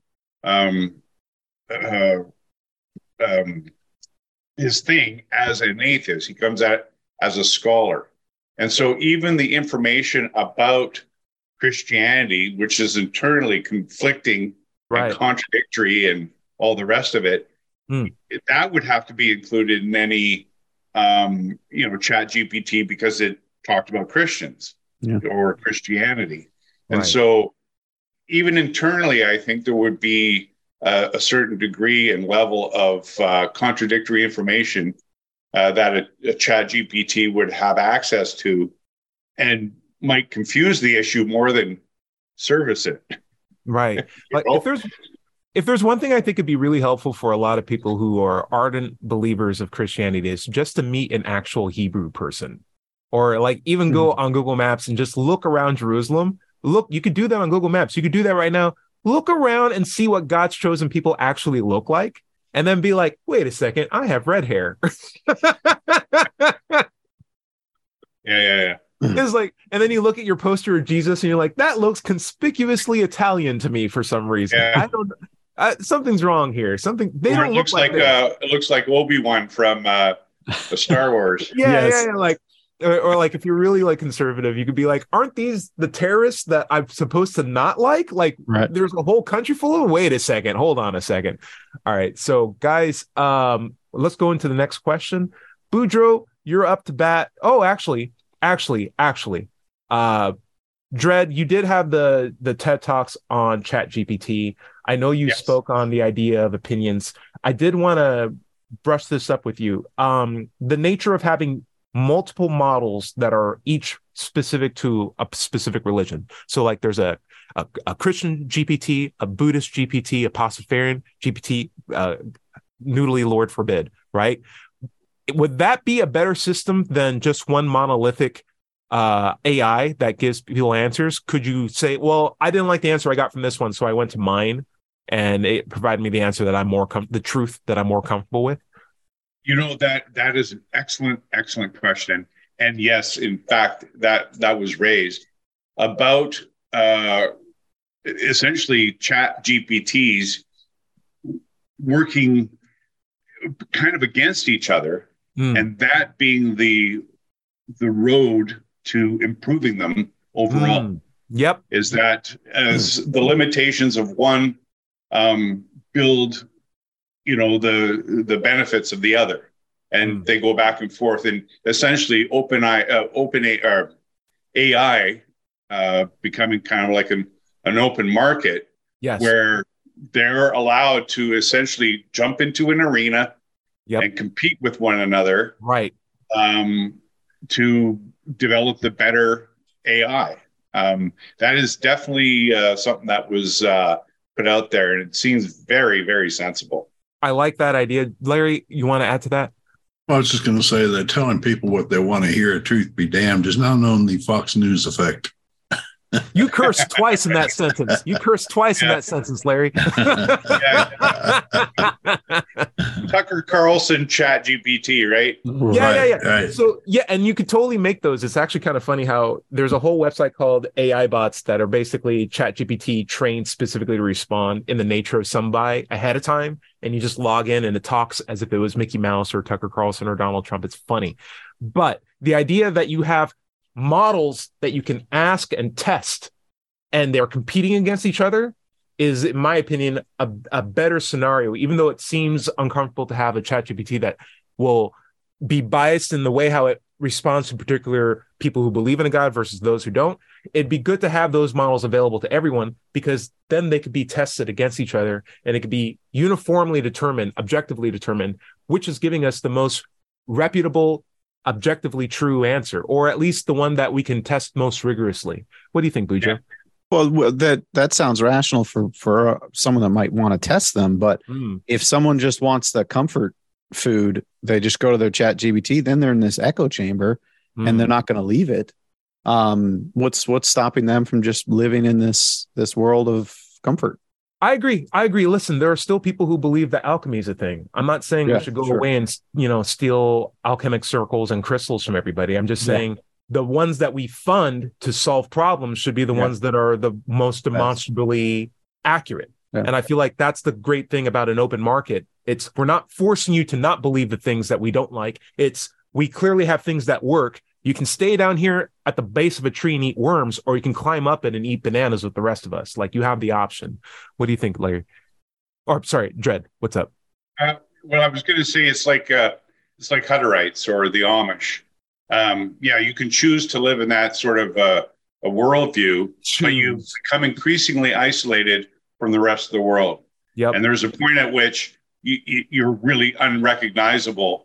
his thing as an atheist. He comes at it as a scholar. And so even the information about Christianity, which is internally conflicting and contradictory and all the rest of it, that would have to be included in any ChatGPT, because it talked about Christians or Christianity. And so even internally, I think there would be a certain degree and level of contradictory information that a ChatGPT would have access to, and might confuse the issue more than service it. Right. Like if there's one thing I think would be really helpful for a lot of people who are ardent believers of Christianity, is just to meet an actual Hebrew person, or like even go on Google Maps and just look around Jerusalem. Look, you could do that on Google Maps. You could do that right now. Look around and see what God's chosen people actually look like, and then be like, wait a second, I have red hair. Yeah. It's like, and then you look at your poster of Jesus and you're like, that looks conspicuously Italian to me for some reason. Yeah. Something's wrong here. It looks like Obi-Wan from the Star Wars. Yeah. Like, or like if you're really like conservative, you could be like, aren't these the terrorists that I'm supposed to not like? Like, there's a whole country full of them. Wait a second. Hold on a second. All right. So guys, let's go into the next question. Boudreaux, you're up to bat. Oh, actually, Dread, you did have the TED Talks on ChatGPT. I know you spoke on the idea of opinions. I did want to brush this up with you. The nature of having multiple models that are each specific to a specific religion. So like there's a Christian GPT, a Buddhist GPT, a Pastafarian GPT, noodly, Lord forbid, right? Would that be a better system than just one monolithic AI that gives people answers? Could you say, well, I didn't like the answer I got from this one, so I went to mine, and it provided me the answer that I'm the truth that I'm more comfortable with? You know, that is an excellent question. And yes, in fact, that was raised about essentially chat GPTs working kind of against each other, and that being the road to improving them overall. Yep. Is that as the limitations of one build, you know, the benefits of the other, and they go back and forth, and essentially AI becoming kind of like an open market, yes, where they're allowed to essentially jump into an arena and compete with one another, right? To develop the better AI. That is definitely something that was put out there, and it seems very, very sensible. I like that idea. Larry, you want to add to that? Well, I was just going to say that telling people what they want to hear, truth be damned, is now known the Fox News effect. You cursed twice in that sentence. In that sentence, Larry. Tucker Carlson chat GPT, right? Yeah. Right. So, and you could totally make those. It's actually kind of funny how there's a whole website called AI bots that are basically chat GPT trained specifically to respond in the nature of somebody ahead of time. And you just log in and it talks as if it was Mickey Mouse or Tucker Carlson or Donald Trump. It's funny. But the idea that you have models that you can ask and test and they're competing against each other is, in my opinion, a better scenario, even though it seems uncomfortable to have a ChatGPT that will be biased in the way how it responds to particular people who believe in a God versus those who don't. It'd be good to have those models available to everyone, because then they could be tested against each other and it could be uniformly determined, objectively determined, which is giving us the most reputable, objectively true answer, or at least the one that we can test most rigorously. What do you think, Bujo? Yeah. Well, that sounds rational for someone that might want to test them. But if someone just wants the comfort food, they just go to their chat GPT, then they're in this echo chamber and they're not going to leave it. What's stopping them from just living in this world of comfort? I agree. Listen, there are still people who believe that alchemy is a thing. I'm not saying we should go away and, steal alchemic circles and crystals from everybody. I'm just saying the ones that we fund to solve problems should be the ones that are the most demonstrably accurate. Yeah. And I feel like that's the great thing about an open market. We're not forcing you to not believe the things that we don't like. We clearly have things that work. You can stay down here at the base of a tree and eat worms, or you can climb up it and eat bananas with the rest of us. Like, you have the option. What do you think, Larry? Or sorry, Dred, what's up? Well, I was going to say it's like Hutterites or the Amish. You can choose to live in that sort of a worldview, but you become increasingly isolated from the rest of the world. Yep. And there's a point at which you're really unrecognizable,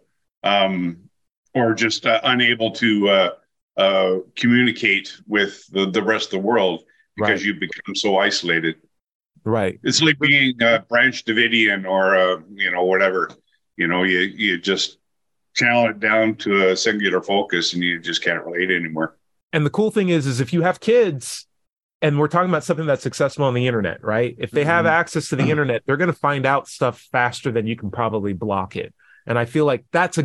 or just unable to communicate with the rest of the world because you become so isolated. Right. It's like being Branch Davidian or whatever. You just channel it down to a singular focus and you just can't relate anymore. And the cool thing is if you have kids, and we're talking about something that's successful on the internet, right? If they have access to the internet, they're going to find out stuff faster than you can probably block it. And I feel like that's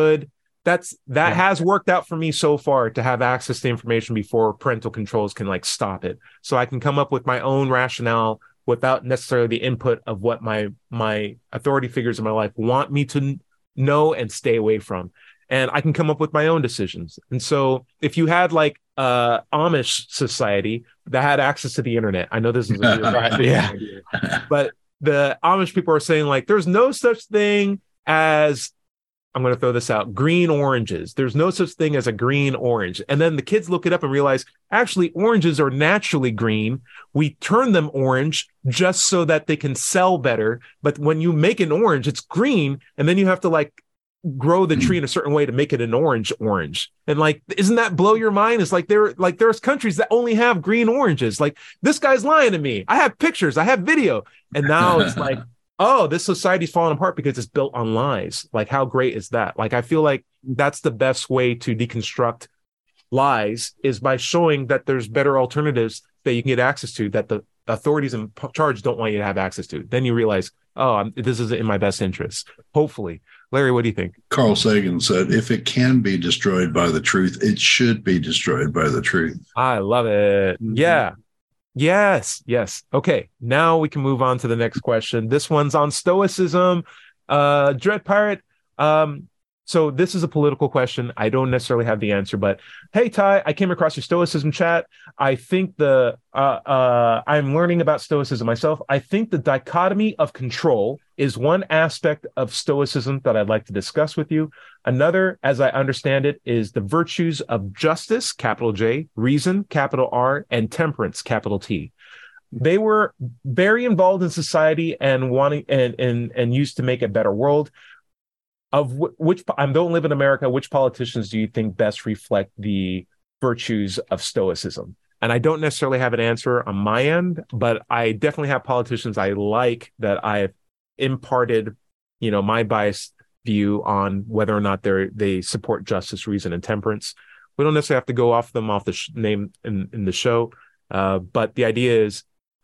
has worked out for me so far, to have access to information before parental controls can stop it. So I can come up with my own rationale without necessarily the input of what my authority figures in my life want me to know and stay away from. And I can come up with my own decisions. And so if you had Amish society that had access to the internet, I know this is a idea, but the Amish people are saying there's no such thing as, I'm going to throw this out, green oranges. There's no such thing as a green orange. And then the kids look it up and realize, actually, oranges are naturally green. We turn them orange just so that they can sell better. But when you make an orange, it's green. And then you have to grow the tree in a certain way to make it an orange. And isn't that blow your mind? It's there's countries that only have green oranges. This guy's lying to me. I have pictures. I have video. And now it's oh, this society's falling apart because it's built on lies. Like, how great is that? Like, I feel like that's the best way to deconstruct lies, is by showing that there's better alternatives that you can get access to, that the authorities in charge don't want you to have access to. Then you realize, oh, this is in my best interest. Hopefully. Larry, what do you think? Carl Sagan said, if it can be destroyed by the truth, it should be destroyed by the truth. I love it. Yeah. Yes. Okay. Now we can move on to the next question. This one's on Stoicism. Dread Pirate. So this is a political question. I don't necessarily have the answer, but hey, Ty, I came across your Stoicism chat. I think I'm learning about Stoicism myself. I think the dichotomy of control is one aspect of Stoicism that I'd like to discuss with you. Another, as I understand it, is the virtues of justice, capital J, reason, capital R, and temperance, capital T. They were very involved in society and wanting and used to make a better world. Of which, I don't live in America, which politicians do you think best reflect the virtues of Stoicism? And I don't necessarily have an answer on my end, but I definitely have politicians I like that I've imparted, my biased view on whether or not they support justice, reason, and temperance. We don't necessarily have to go off the name in the show, but the idea is,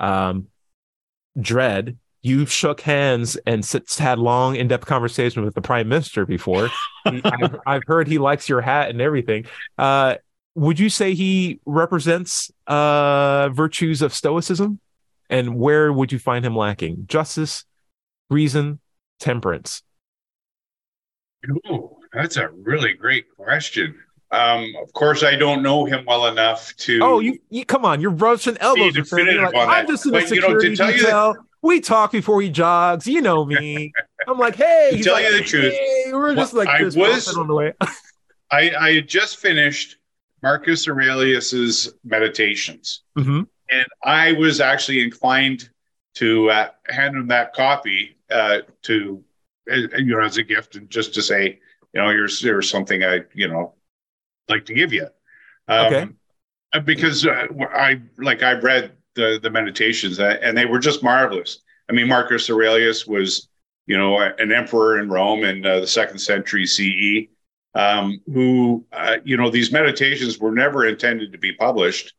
Dread, you've shook hands and had long, in-depth conversations with the Prime Minister before. I've heard he likes your hat and everything. Would you say he represents virtues of Stoicism? And where would you find him lacking? Justice, reason, temperance? Ooh, that's a really great question. Of course, I don't know him well enough to... Oh, you come on, you're rushing elbows. Like, I'm just in a security detail. We talk before he jogs. You know me. I'm like, hey. To tell you the truth, hey, we're just like this. On the way. I had just finished Marcus Aurelius's Meditations, and I was actually inclined to hand him that copy to as a gift, and just to say, here's something I like to give you. Okay. Because I've read the Meditations, and they were just marvelous. I mean, Marcus Aurelius was, an emperor in Rome in the 2nd century CE, who, these meditations were never intended to be published.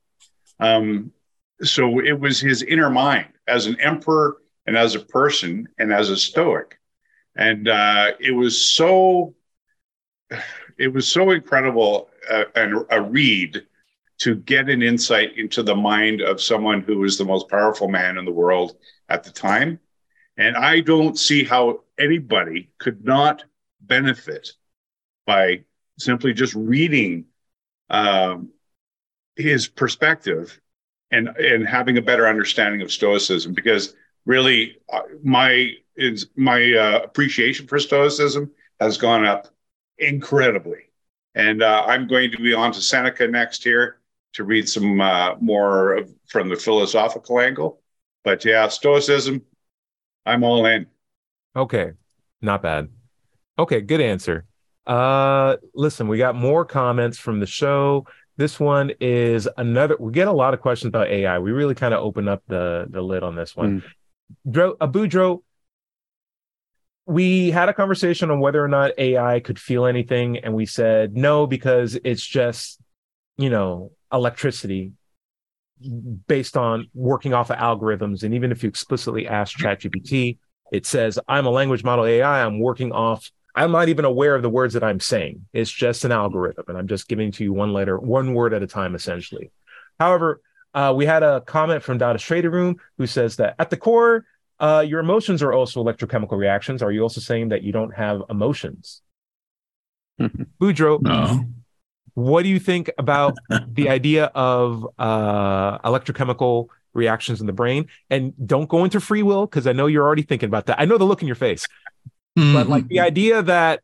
So it was his inner mind as an emperor and as a person and as a Stoic. And it was so incredible and a read to get an insight into the mind of someone who was the most powerful man in the world at the time. And I don't see how anybody could not benefit by simply just reading his perspective and having a better understanding of Stoicism, because really my appreciation for Stoicism has gone up incredibly. And I'm going to be on to Seneca next year to read some more from the philosophical angle. But yeah, Stoicism, I'm all in. Okay, not bad. Okay, good answer. Listen, we got more comments from the show. This one is we get a lot of questions about AI. We really kind of open up the lid on this one. Abudro, we had a conversation on whether or not AI could feel anything, and we said no, because it's just, electricity based on working off of algorithms. And even if you explicitly ask ChatGPT, it says, I'm a language model AI. I'm not even aware of the words that I'm saying. It's just an algorithm, and I'm just giving to you one word at a time, essentially. However, we had a comment from Dada Schrader Room who says that at the core, your emotions are also electrochemical reactions. Are you also saying that you don't have emotions? Boudreaux, no. What do you think about the idea of electrochemical reactions in the brain? And don't go into free will, because I know you're already thinking about that. I know the look in your face. But like the idea that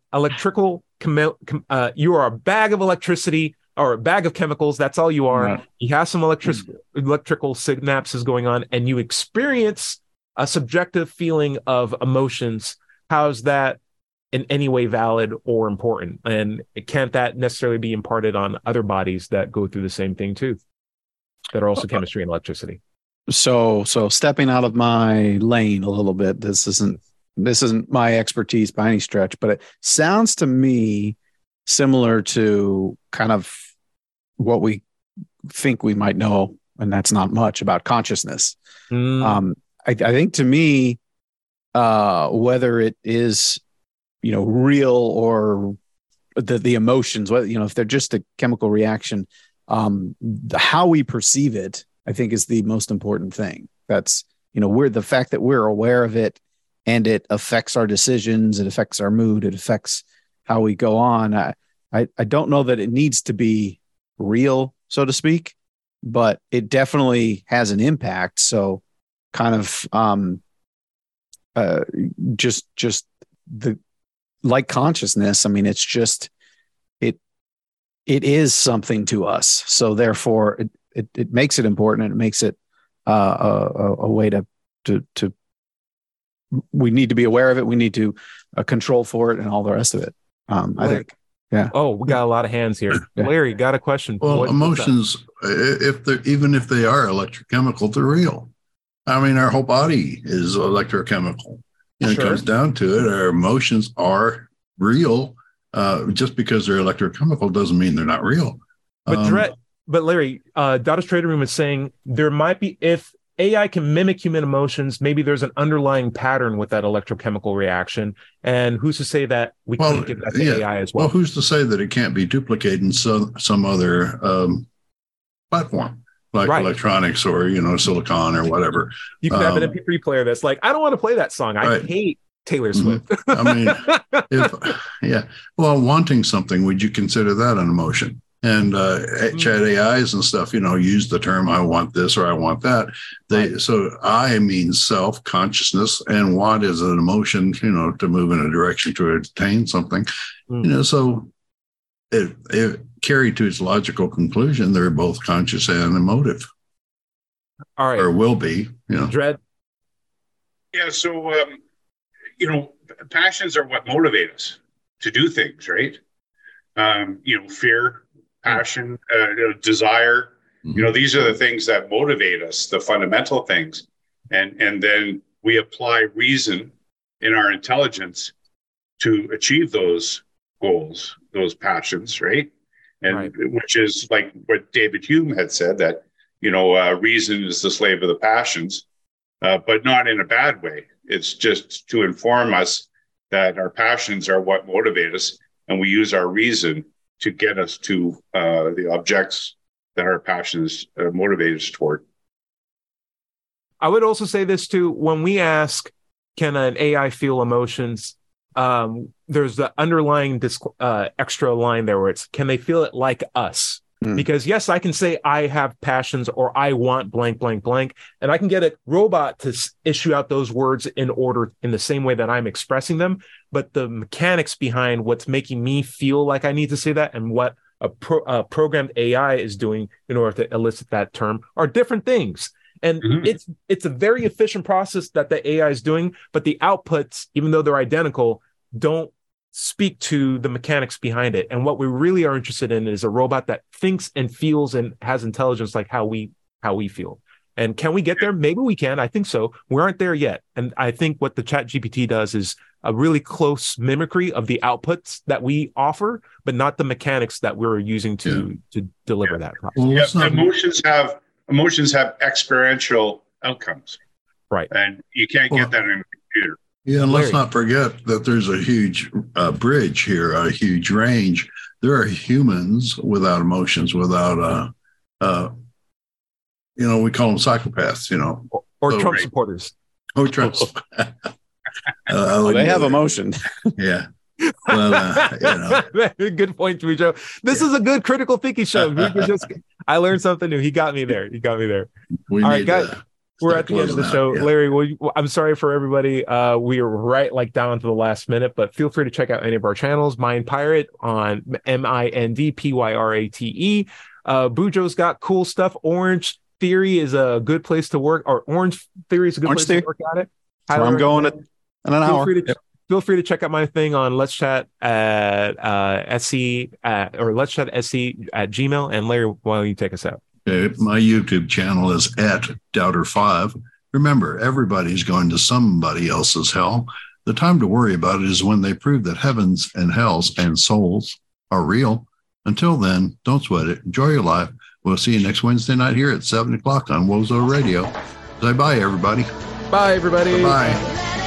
you are a bag of electricity or a bag of chemicals, that's all you are. Right. You have some electrical synapses going on, and you experience a subjective feeling of emotions. How's that in any way valid or important? And can't that necessarily be imparted on other bodies that go through the same thing too, that are also chemistry and electricity? So stepping out of my lane a little bit. This isn't my expertise by any stretch, but it sounds to me similar to kind of what we think we might know, and that's not much, about consciousness. I think to me, whether it is, real or the emotions, if they're just a chemical reaction, how we perceive it, I think, is the most important thing. That's, the fact that we're aware of it and it affects our decisions, it affects our mood, it affects how we go on. I don't know that it needs to be real, so to speak, but it definitely has an impact. So kind of just the, like consciousness, I mean, it's just it is something to us. So therefore it makes it important, and it makes it a way to we need to be aware of it. We need to control for it and all the rest of it. I think. Yeah. Oh, we got a lot of hands here. Yeah. Larry, got a question. Well, emotions, even if they are electrochemical, they're real. I mean, our whole body is electrochemical. And Sure. it comes down to it. Our emotions are real. Just because they're electrochemical doesn't mean they're not real. But Larry, Dada's Trader Room is saying there might be, if AI can mimic human emotions, maybe there's an underlying pattern with that electrochemical reaction. And who's to say that we can't give that to AI as well? Well, who's to say that it can't be duplicated in some other platform, like electronics or, silicon or whatever. You can have an MP3 player that's like, I don't want to play that song. I hate Taylor Swift. I mean, wanting something, would you consider that an emotion? And chat AIs and stuff, use the term "I want this" or "I want that." So I means self consciousness, and want is an emotion, to move in a direction to attain something. So it carried to its logical conclusion, they're both conscious and emotive. All right, or will be. Dread. Yeah. So passions are what motivate us to do things, right? Fear, passion, desire. These are the things that motivate us, the fundamental things. And then we apply reason in our intelligence to achieve those goals, those passions, right? And which is like what David Hume had said, that, reason is the slave of the passions, but not in a bad way. It's just to inform us that our passions are what motivate us, and we use our reason to get us to the objects that our passions motivate us toward. I would also say this too. When we ask, can an AI feel emotions? There's the underlying extra line there where it's, can they feel it like us? Because yes, I can say I have passions or I want blank, blank, blank, and I can get a robot to issue out those words in order in the same way that I'm expressing them. But the mechanics behind what's making me feel like I need to say that and what a programmed AI is doing in order to elicit that term are different things. And it's a very efficient process that the AI is doing, but the outputs, even though they're identical, don't speak to the mechanics behind it. And what we really are interested in is a robot that thinks and feels and has intelligence like how we feel. And can we get there? Maybe we can. I think so. We aren't there yet. And I think what the ChatGPT does is a really close mimicry of the outputs that we offer, but not the mechanics that we're using to deliver that process. Emotions have experiential outcomes. Right. And you can't get that in a computer. Yeah, and let's not forget that there's a huge bridge here, a huge range. There are humans without emotions, without, we call them psychopaths, Or Trump supporters. Or Trump. They have emotion. Yeah. Well, Good point, Joe. This is a good critical thinking show. I learned something new. He got me there. All right, guys. We're at the end of the show. Yeah. Larry, I'm sorry for everybody. We are right down to the last minute, but feel free to check out any of our channels. Mind Pirate on MINDPYRATE. Bujo's got cool stuff. Orange Theory is a good place to work, or Orange Theory is a good place to work at it. I'm going in an hour. Feel free to check out my thing on Let's Chat at SC or Let's Chat SC at Gmail. And Larry, why don't you take us out? My YouTube channel is @Doubter5. Remember, everybody's going to somebody else's hell. The time to worry about it is when they prove that heavens and hells and souls are real. Until then, don't sweat it. Enjoy your life. We'll see you next Wednesday night here at 7 o'clock on Wozo Radio. Say bye, everybody. Bye, everybody. Bye.